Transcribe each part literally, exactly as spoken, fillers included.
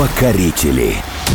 Покорители.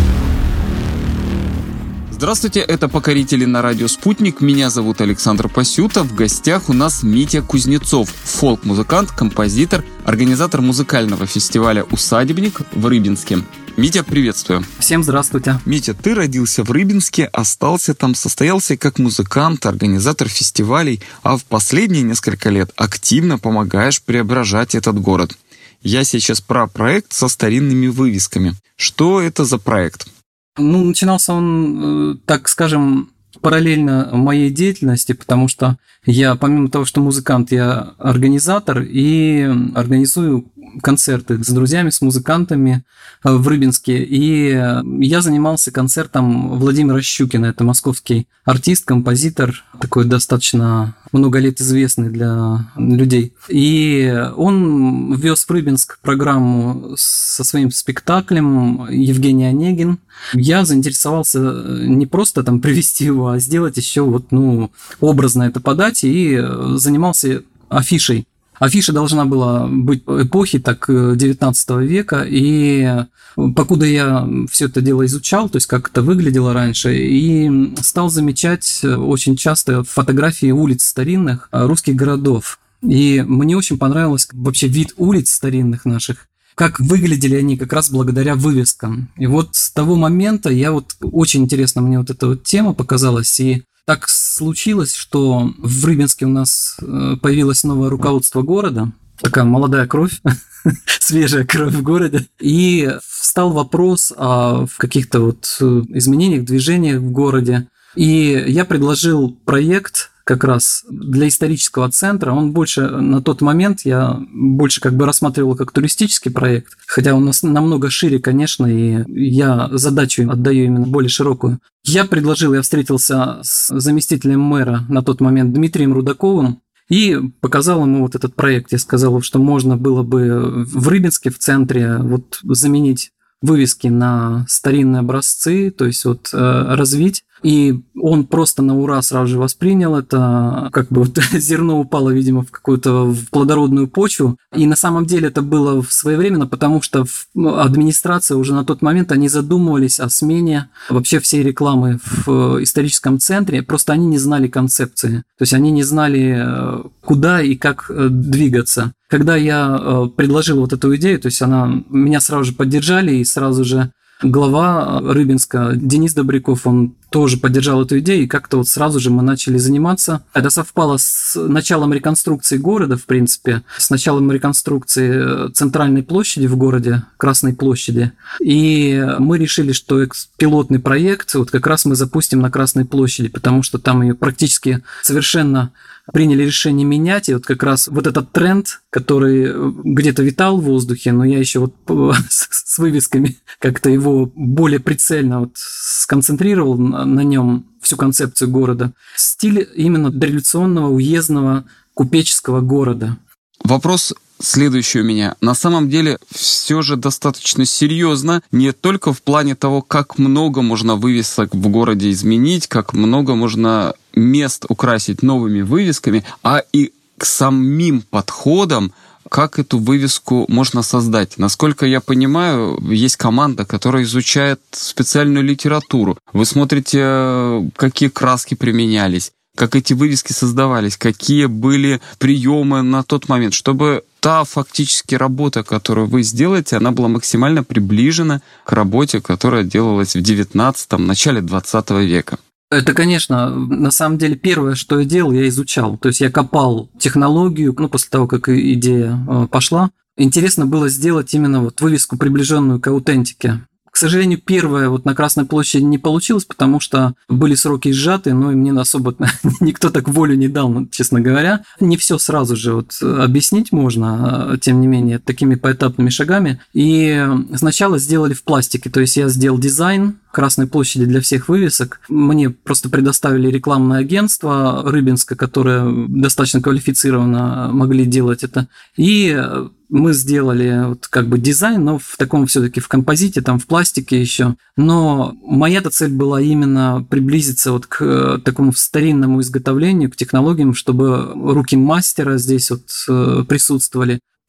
Здравствуйте, это «Покорители» на радио «Спутник». Меня зовут Александр Пасюта. В гостях у нас Митя Кузнецов, фолк-музыкант, композитор, организатор музыкального фестиваля «Усадебник» в Рыбинске. Митя, приветствую. Всем здравствуйте. Митя, ты родился в Рыбинске, остался там, состоялся как музыкант, организатор фестивалей, а в последние несколько лет активно помогаешь преображать этот город. Я сейчас про проект со старинными вывесками. Что это за проект? Ну, начинался он, так скажем, параллельно моей деятельности, потому что я, помимо того, что музыкант, я организатор и организую концерты с друзьями, с музыкантами в Рыбинске. И я занимался концертом Владимира Щукина. Это московский артист, композитор, такой достаточно много лет известный для людей. И он ввез в Рыбинск программу со своим спектаклем «Евгений Онегин». Я заинтересовался не просто там привести его, а сделать еще вот, ну, образно это подать, и занимался афишей. Афиша должна была быть эпохи так девятнадцатого века, и покуда я все это дело изучал, то есть как это выглядело раньше, и стал замечать очень часто фотографии улиц старинных русских городов. И мне очень понравился вообще вид улиц старинных наших, как выглядели они как раз благодаря вывескам. И вот с того момента я вот очень интересно мне вот эта вот тема показалась, и так случилось, что в Рыбинске у нас появилось новое руководство города, такая молодая кровь, свежая кровь в городе, и встал вопрос о каких-то вот изменениях, движениях в городе. И я предложил проект как раз для исторического центра. Он больше на тот момент, я больше как бы рассматривал как туристический проект, хотя он намного шире, конечно, и я задачу отдаю именно более широкую. Я предложил, я встретился с заместителем мэра на тот момент Дмитрием Рудаковым и показал ему вот этот проект. Я сказал, что можно было бы в Рыбинске, в центре, вот заменить вывески на старинные образцы, то есть вот э, развить. И он просто на ура сразу же воспринял это, как бы вот зерно упало, видимо, в какую-то в плодородную почву. И на самом деле это было своевременно, потому что администрация уже на тот момент, они задумывались о смене вообще всей рекламы в историческом центре, просто они не знали концепции. То есть они не знали, куда и как двигаться. Когда я предложил вот эту идею, то есть она, меня сразу же поддержали, и сразу же глава Рыбинска Денис Добряков, он тоже поддержал эту идею, и как-то вот сразу же мы начали заниматься. Это совпало с началом реконструкции города, в принципе, с началом реконструкции центральной площади в городе, Красной площади. И мы решили, что пилотный проект вот как раз мы запустим на Красной площади, потому что там ее практически совершенно приняли решение менять, и вот как раз вот этот тренд, который где-то витал в воздухе, но я еще вот с вывесками как-то его более прицельно вот сконцентрировал на нем всю концепцию города. Стиль именно дореволюционного, уездного, купеческого города. Вопрос следующий у меня. На самом деле все же достаточно серьезно, не только в плане того, как много можно вывесок в городе изменить, как много можно мест украсить новыми вывесками, а и к самим подходам, как эту вывеску можно создать. Насколько я понимаю, есть команда, которая изучает специальную литературу. Вы смотрите, какие краски применялись, как эти вывески создавались, какие были приемы на тот момент, чтобы та фактически работа, которую вы сделаете, она была максимально приближена к работе, которая делалась в девятнадцатом, начале двадцатого века. Это, конечно, на самом деле первое, что я делал, я изучал. То есть я копал технологию, ну, после того, как идея пошла. Интересно было сделать именно вот вывеску, приближенную к аутентике. К сожалению, первое вот на Красной площади не получилось, потому что были сроки сжаты, но и мне особо никто так волю не дал, честно говоря. Не все сразу же вот объяснить можно, тем не менее, такими поэтапными шагами. И сначала сделали в пластике, то есть я сделал дизайн Красной площади для всех вывесок. Мне просто предоставили рекламное агентство Рыбинска, которое достаточно квалифицированно могли делать это. И мы сделали вот как бы дизайн, но в таком все-таки в композите, там в пластике еще. Но моя-то цель была именно приблизиться вот к такому старинному изготовлению, к технологиям, чтобы руки мастера здесь вот присутствовали.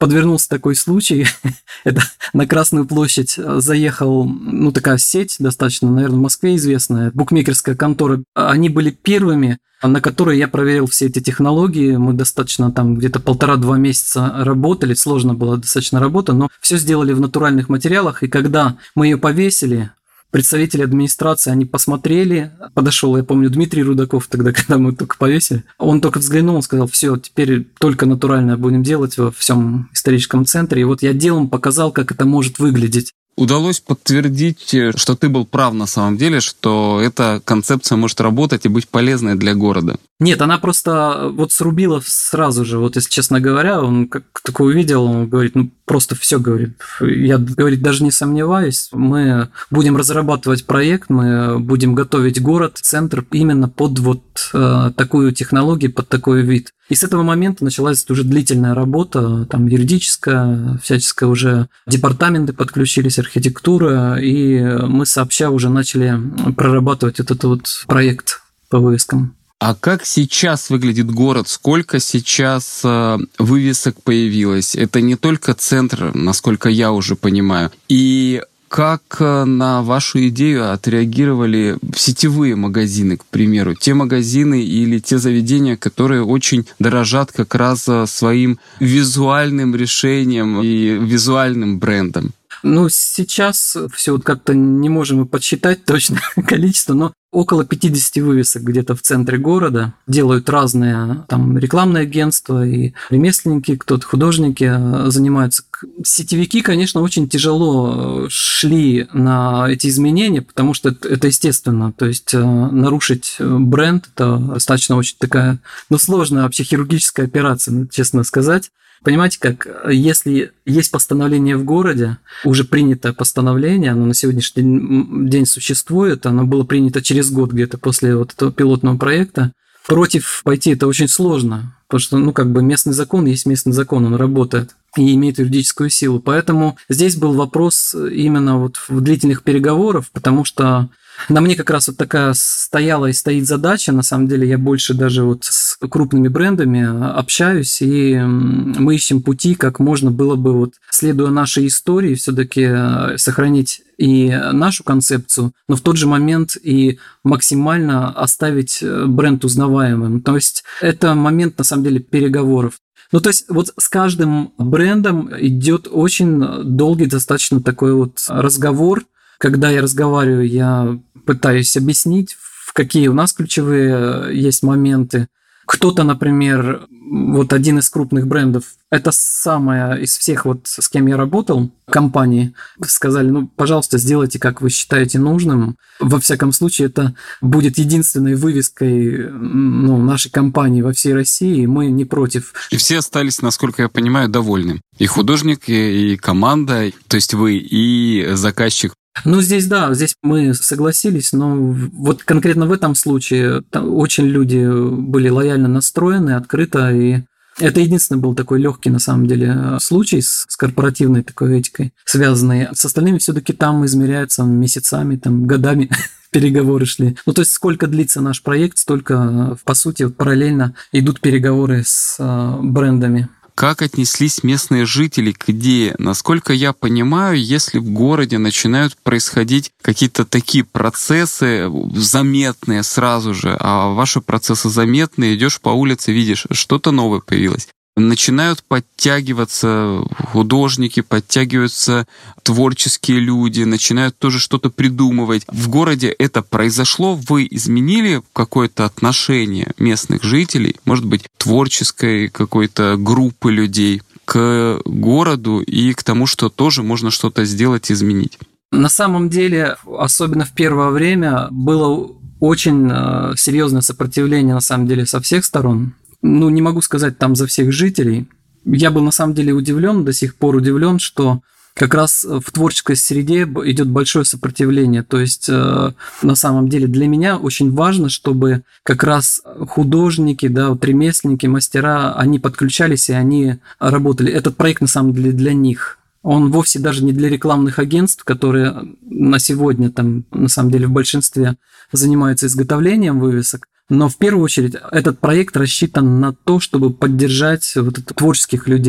подвернулся такой случай. Это на Красную площадь заехал, ну, такая сеть достаточно, наверное, в Москве известная, букмекерская контора. Они были первыми, на которые я проверил все эти технологии. Мы достаточно там где-то полтора-два месяца работали, сложно была достаточно работа, но все сделали в натуральных материалах. И когда мы ее повесили, представители администрации, они посмотрели, подошел, я помню, Дмитрий Рудаков тогда, когда мы только повесили, он только взглянул, он сказал: все, теперь только натуральное будем делать во всем историческом центре. И вот я делом показал, как это может выглядеть. Удалось подтвердить, что ты был прав на самом деле, что эта концепция может работать и быть полезной для города? Нет, она просто вот срубила сразу же, вот если честно говоря, он как такое увидел, он говорит, ну просто все говорит. Я, говорит, даже не сомневаюсь, мы будем разрабатывать проект, мы будем готовить город, центр именно под вот э, такую технологию, под такой вид. И с этого момента началась уже длительная работа, там юридическая, всяческая, уже департаменты подключились, архитектура, и мы сообща уже начали прорабатывать этот вот проект по вывескам. А как сейчас выглядит город? Сколько сейчас э, вывесок появилось? Это не только центр, насколько я уже понимаю. И как на вашу идею отреагировали сетевые магазины, к примеру? Те магазины или те заведения, которые очень дорожат как раз своим визуальным решением и визуальным брендом? Ну, сейчас все вот как-то не можем и подсчитать точно количество, но около пятьдесят вывесок где-то в центре города. Делают разные там рекламные агентства и ремесленники, кто-то художники занимаются. Сетевики, конечно, очень тяжело шли на эти изменения, потому что это, это естественно. То есть нарушить бренд – это достаточно очень такая, ну, сложная вообще хирургическая операция, честно сказать. Понимаете, как если есть постановление в городе, уже принятое постановление, оно на сегодняшний день существует, оно было принято через год где-то после вот этого пилотного проекта, против пойти это очень сложно, потому что, ну, как бы местный закон есть местный закон, он работает и имеет юридическую силу. Поэтому здесь был вопрос именно вот в длительных переговорах, потому что на мне как раз вот такая стояла и стоит задача. На самом деле я больше даже вот с крупными брендами общаюсь, и мы ищем пути, как можно было бы, вот, следуя нашей истории, все-таки сохранить и нашу концепцию, но в тот же момент и максимально оставить бренд узнаваемым. То есть это момент, на самом деле, переговоров. Ну, то есть вот с каждым брендом идет очень долгий достаточно такой вот разговор. Когда я разговариваю, я пытаюсь объяснить, в какие у нас ключевые есть моменты. Кто-то, например, вот один из крупных брендов, это самое из всех, вот с кем я работал, компании, сказали, ну, пожалуйста, сделайте, как вы считаете нужным. Во всяком случае, это будет единственной вывеской, ну, нашей компании во всей России, и мы не против. И все остались, насколько я понимаю, довольны. И художник, и команда, то есть вы, и заказчик. Ну, здесь, да, здесь мы согласились, но вот конкретно в этом случае очень люди были лояльно настроены, открыто, и это единственный был такой легкий, на самом деле, случай с, с корпоративной такой этикой связанный. С остальными все-таки там измеряются месяцами, там, годами переговоры шли. Ну, то есть сколько длится наш проект, столько, по сути, параллельно идут переговоры с брендами. Как отнеслись местные жители к идее? Насколько я понимаю, если в городе начинают происходить какие-то такие процессы заметные сразу же, а ваши процессы заметные, идешь по улице, видишь, что-то новое появилось. Начинают подтягиваться художники, подтягиваются творческие люди, начинают тоже что-то придумывать. В городе это произошло, вы изменили какое-то отношение местных жителей, может быть, творческой какой-то группы людей к городу и к тому, что тоже можно что-то сделать, изменить? На самом деле, особенно в первое время, было очень серьезное сопротивление, на самом деле, со всех сторон. Ну, не могу сказать там за всех жителей. Я был на самом деле удивлен, до сих пор удивлен, что как раз в творческой среде идет большое сопротивление. То есть, на самом деле, для меня очень важно, чтобы как раз художники, да, вот ремесленники, мастера, они подключались и они работали. Этот проект, на самом деле, для них. Он вовсе даже не для рекламных агентств, которые на сегодня, там, на самом деле, в большинстве занимаются изготовлением вывесок. Но в первую очередь этот проект рассчитан на то, чтобы поддержать вот это, творческих людей.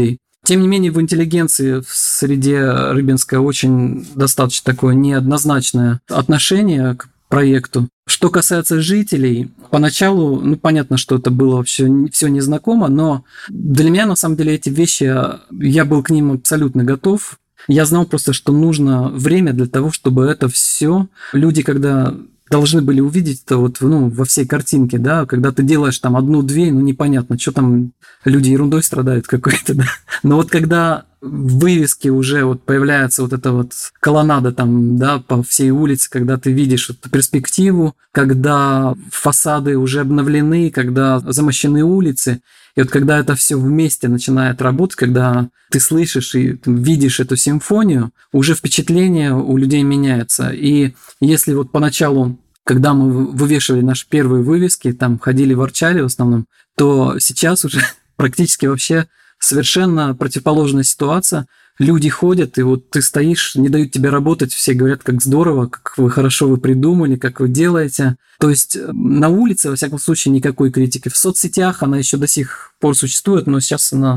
Тем не менее, в интеллигенции в среде рыбинской очень достаточно такое неоднозначное отношение к проекту. Что касается жителей, поначалу, ну, понятно, что это было вообще все незнакомо, но для меня, на самом деле, эти вещи, я был к ним абсолютно готов. Я знал просто, что нужно время для того, чтобы это все люди, когда должны были увидеть это вот, ну, во всей картинке, да, когда ты делаешь там одну-две, ну, непонятно, что там люди ерундой страдают какой-то, да. Но вот когда в вывеске уже вот появляется вот эта вот колоннада там, да, по всей улице, когда ты видишь эту перспективу, когда фасады уже обновлены, когда замощены улицы, и вот когда это все вместе начинает работать, когда ты слышишь и видишь эту симфонию, уже впечатление у людей меняется. И если вот поначалу, когда мы вывешивали наши первые вывески, там ходили, ворчали в основном, то сейчас уже практически вообще совершенно противоположная ситуация. Люди ходят, и вот ты стоишь, не дают тебе работать, все говорят, как здорово, как вы хорошо вы придумали, как вы делаете. То есть на улице, во всяком случае, никакой критики. В соцсетях она еще до сих пор существует, но сейчас она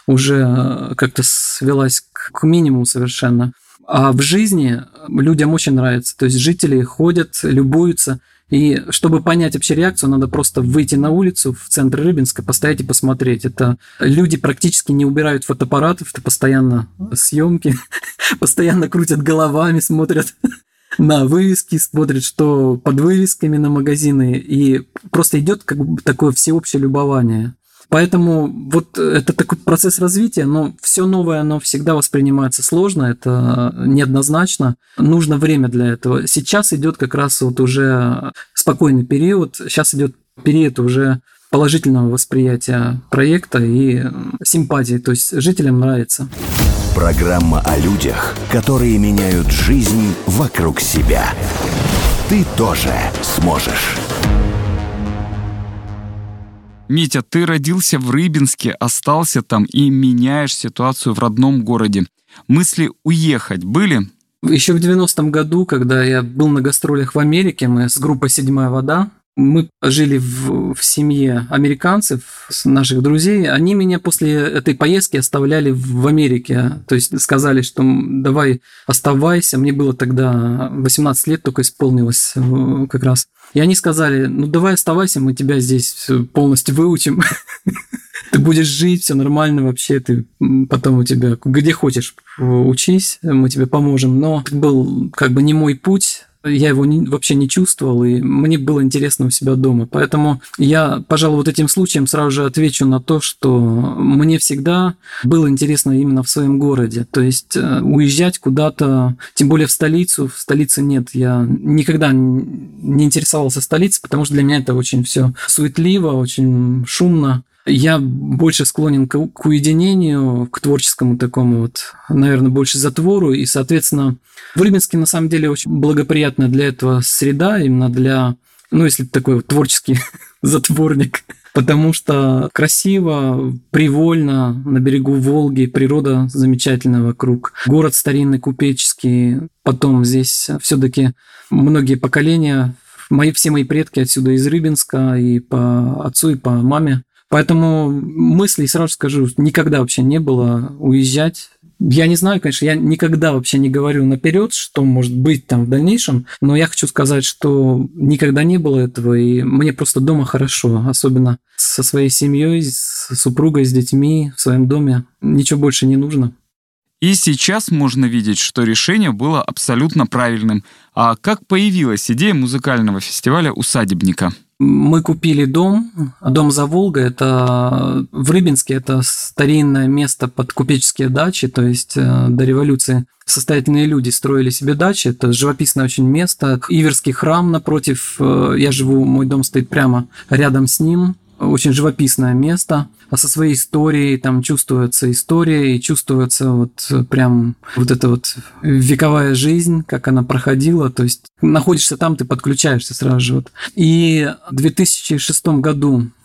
уже как-то свелась к минимуму совершенно. А в жизни людям очень нравится. То есть жители ходят, любуются. И чтобы понять вообще реакцию, надо просто выйти на улицу в центр Рыбинска, постоять и посмотреть. Это люди практически не убирают фотоаппаратов, это постоянно съемки, постоянно крутят головами, смотрят на вывески, смотрят, что под вывесками на магазины, и просто идет как бы такое всеобщее любование. Поэтому вот это такой процесс развития, но все новое, оно всегда воспринимается сложно, это неоднозначно, нужно время для этого. Сейчас идет как раз вот уже спокойный период, сейчас идет период уже положительного восприятия проекта и симпатии, то есть жителям нравится. Программа о людях, которые меняют жизнь вокруг себя. Ты тоже сможешь. Митя, ты родился в Рыбинске, остался там и меняешь ситуацию в родном городе. Мысли уехать были? Еще в девяностом году, когда я был на гастролях в Америке, мы с группой «Седьмая вода», мы жили в, в семье американцев, наших друзей. Они меня после этой поездки оставляли в Америке. То есть сказали, что давай оставайся. Мне было тогда восемнадцать лет, только исполнилось как раз. И они сказали, ну давай оставайся, мы тебя здесь полностью выучим. Ты будешь жить, все нормально вообще, ты потом у тебя где хочешь учись, мы тебе поможем. Но это был как бы не мой путь. Я его не, вообще не чувствовал, и мне было интересно у себя дома. Поэтому я, пожалуй, вот этим случаем сразу же отвечу на то, что мне всегда было интересно именно в своем городе. То есть уезжать куда-то, тем более в столицу, в столице нет. Я никогда не интересовался столицей, потому что для меня это очень все суетливо, очень шумно. Я больше склонен к, к уединению, к творческому такому вот, наверное, больше затвору. И, соответственно, в Рыбинске на самом деле очень благоприятная для этого среда, именно для, ну, если ты такой вот творческий затворник. Потому что красиво, привольно, на берегу Волги, природа замечательная вокруг. Город старинный, купеческий. Потом здесь все-таки многие поколения, мои, все мои предки отсюда из Рыбинска, и по отцу, и по маме. Поэтому мыслей, сразу скажу, никогда вообще не было уезжать. Я не знаю, конечно, я никогда вообще не говорю наперед, что может быть там в дальнейшем, но я хочу сказать, что никогда не было этого, и мне просто дома хорошо, особенно со своей семьей, с супругой, с детьми, в своем доме. Ничего больше не нужно. И сейчас можно видеть, что решение было абсолютно правильным. А как появилась идея музыкального фестиваля «Усадебника»? Мы купили дом, дом за Волгой, это в Рыбинске, это старинное место под купеческие дачи, то есть до революции состоятельные люди строили себе дачи, это живописное очень место, Иверский храм напротив, я живу, мой дом стоит прямо рядом с ним, очень живописное место, а со своей историей, там чувствуется история и чувствуется вот прям вот эта вот вековая жизнь, как она проходила, то есть находишься там, ты подключаешься сразу же. Вот. И в две тысячи шестом году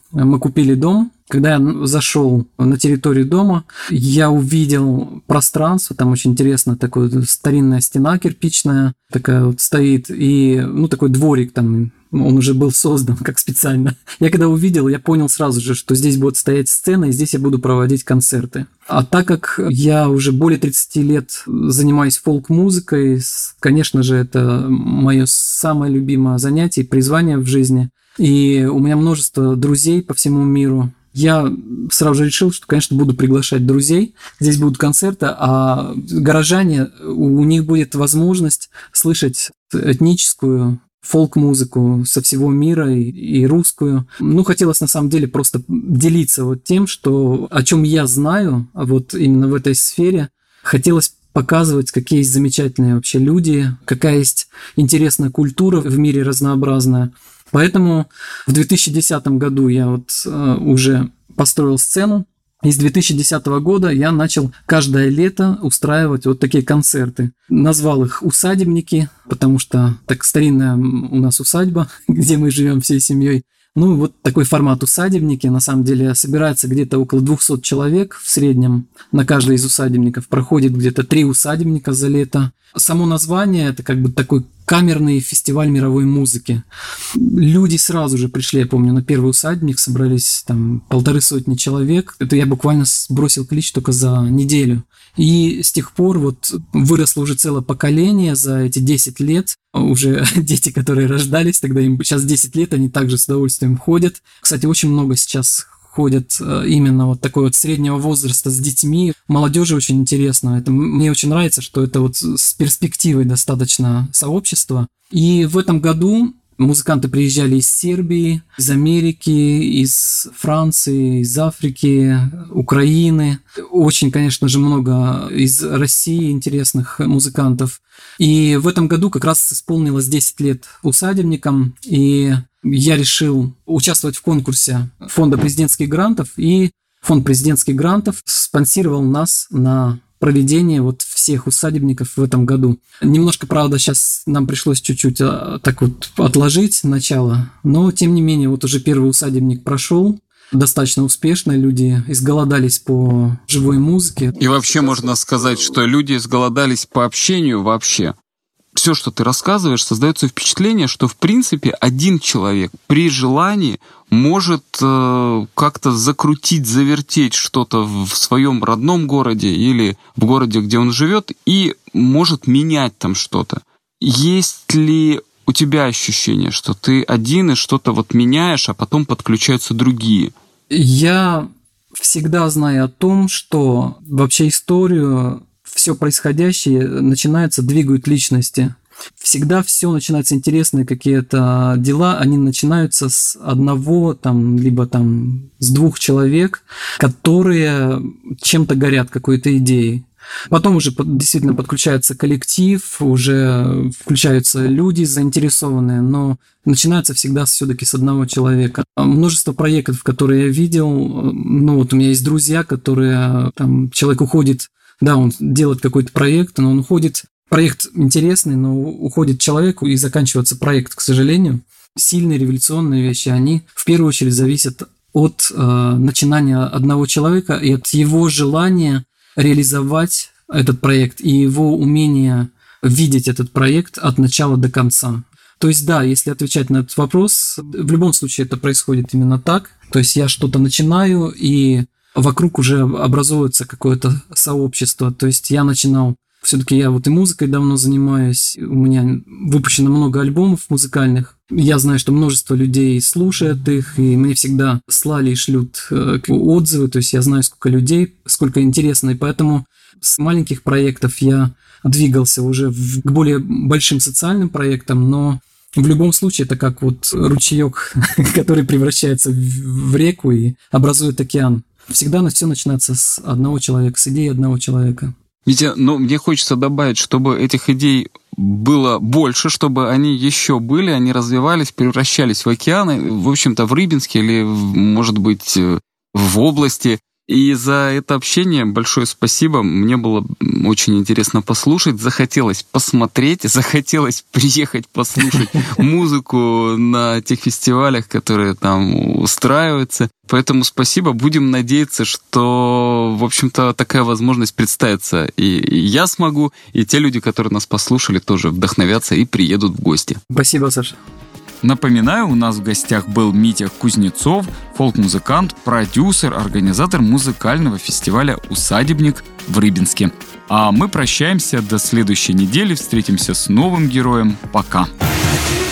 мы купили дом. Когда я зашел на территорию дома, я увидел пространство, там очень интересно, такая старинная стена кирпичная такая вот стоит, и, ну, такой дворик там, он уже был создан как специально. Я когда увидел, я понял сразу же, что здесь будет стоять сцена, и здесь я буду проводить концерты. А так как я уже более тридцати лет занимаюсь фолк-музыкой, конечно же, это мое самое любимое занятие и призвание в жизни, и у меня множество друзей по всему миру. Я сразу же решил, что, конечно, буду приглашать друзей. Здесь будут концерты, а горожане, у них будет возможность слышать этническую фолк-музыку со всего мира и, и русскую. Ну, хотелось на самом деле просто делиться вот тем, что, о чем я знаю, вот именно в этой сфере. Хотелось показывать, какие есть замечательные вообще люди, какая есть интересная культура в мире разнообразная. Поэтому в две тысячи десятом году я вот э, уже построил сцену, и с две тысячи десятого года я начал каждое лето устраивать вот такие концерты. Назвал их «Усадебники», потому что так старинная у нас усадьба, где мы живем всей семьей. Ну, вот такой формат «Усадебники». На самом деле собирается где-то около двухсот человек в среднем. На каждой из усадебников проходит где-то три усадебника за лето. Само название – это как бы такой камерный фестиваль мировой музыки. Люди сразу же пришли, я помню, на первый усадебник, собрались там полторы сотни человек. Это я буквально сбросил клич только за неделю. И с тех пор вот выросло уже целое поколение за эти десять лет. Уже дети, которые рождались, тогда им сейчас десять лет, они также с удовольствием ходят. Кстати, очень много сейчас ходят именно вот такой вот среднего возраста с детьми. Молодежи очень интересно. Это, мне очень нравится, что это вот с перспективой достаточно сообщество. И в этом году музыканты приезжали из Сербии, из Америки, из Франции, из Африки, Украины. Очень, конечно же, много из России интересных музыкантов. И в этом году как раз исполнилось десять лет усадебникам, и я решил участвовать в конкурсе Фонда президентских грантов, и Фонд президентских грантов спонсировал нас на проведение вот всех усадебников в этом году. Немножко, правда, сейчас нам пришлось чуть-чуть так вот отложить начало, но, тем не менее, вот уже первый усадебник прошел достаточно успешно, люди изголодались по живой музыке. И вообще можно сказать, что люди изголодались по общению вообще. Все, что ты рассказываешь, создается впечатление, что, в принципе, один человек при желании может э, как-то закрутить, завертеть что-то в своем родном городе или в городе, где он живет, и может менять там что-то. Есть ли у тебя ощущение, что ты один и что-то вот меняешь, а потом подключаются другие? Я всегда знаю о том, что вообще историю, все происходящее начинается, двигают личности. Всегда все начинается интересные какие-то дела, они начинаются с одного, там, либо там с двух человек, которые чем-то горят, какой-то идеей. Потом уже действительно подключается коллектив, уже включаются люди заинтересованные, но начинается всегда все-таки с одного человека. Множество проектов, которые я видел, ну вот у меня есть друзья, которые, там, человек уходит, да, он делает какой-то проект, но он уходит, проект интересный, но уходит человеку и заканчивается проект, к сожалению. Сильные революционные вещи, они в первую очередь зависят от э, начинания одного человека и от его желания реализовать этот проект и его умения видеть этот проект от начала до конца. То есть, да, если отвечать на этот вопрос, в любом случае это происходит именно так. То есть я что-то начинаю, и вокруг уже образуется какое-то сообщество. То есть я начинал, все-таки я вот и музыкой давно занимаюсь, у меня выпущено много альбомов музыкальных. Я знаю, что множество людей слушает их, и мне всегда слали и шлют отзывы, то есть я знаю, сколько людей, сколько интересно, и поэтому с маленьких проектов я двигался уже к более большим социальным проектам, но в любом случае это как вот ручеек, который превращается в реку и образует океан. Всегда все начинается с одного человека, с идеи одного человека. Митя, ну, мне хочется добавить, чтобы этих идей было больше, чтобы они еще были, они развивались, превращались в океаны, в общем-то, в Рыбинске или, может быть, в области. И за это общение большое спасибо. Мне было очень интересно послушать. Захотелось посмотреть, захотелось приехать послушать музыку на тех фестивалях, которые там устраиваются. Поэтому спасибо. Будем надеяться, что, в общем-то, такая возможность представится. И я смогу, и те люди, которые нас послушали, тоже вдохновятся и приедут в гости. Спасибо, Саша. Напоминаю, у нас в гостях был Митя Кузнецов, фолк-музыкант, продюсер, организатор музыкального фестиваля «Усадебник» в Рыбинске. А мы прощаемся до следующей недели, встретимся с новым героем. Пока!